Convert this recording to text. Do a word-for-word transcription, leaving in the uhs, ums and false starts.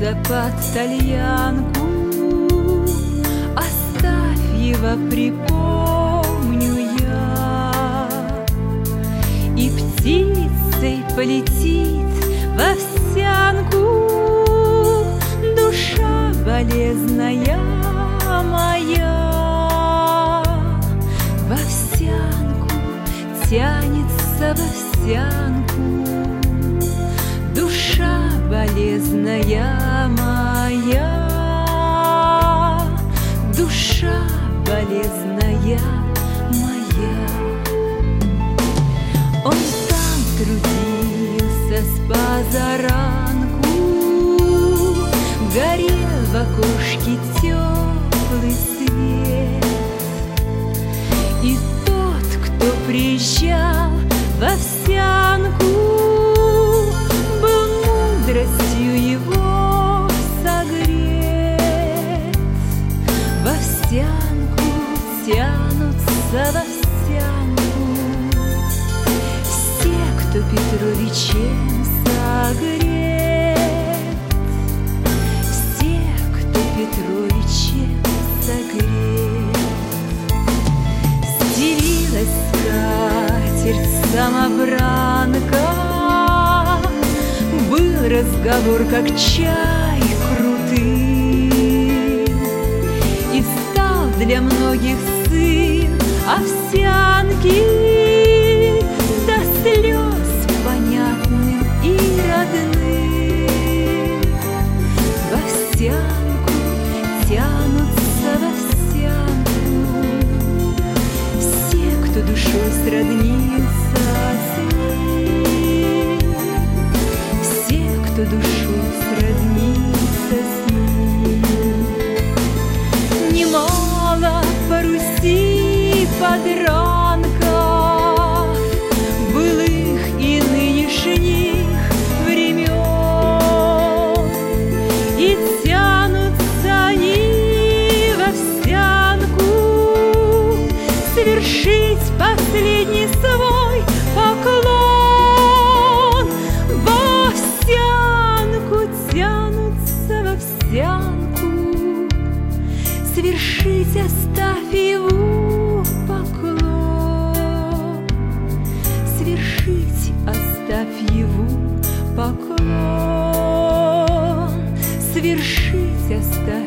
да под тальянку. Астафьева припомню я, и птицей полетит в овсянку душа болезная моя. В овсянку тянется в овсянку душа болезная моя, душа болезная моя. Он там трудился с позаранку, горел в окошке теплый свет, и тот, кто приезжал в овсянку, был мудростью его согрет. В овсянку тянутся в овсянку все, кто Петровичем согрет, все, кто Петровичем согрет. Стелилась скатерть-самобранка, был разговор, как чай крутый, и стал для многих сын овсянки до слез понятным и родным. В овсянку тянутся в овсянку все, кто душой сроднился с ним, все, кто душой сроднился с ним. Немало по Руси подранков былых и нынешних времен, и тянутся они в овсянку совершить последний свой поклон. В овсянку тянутся в овсянку совершить Астафьеву поклон, совершить Астафьеву поклон, совершить Астафьеву.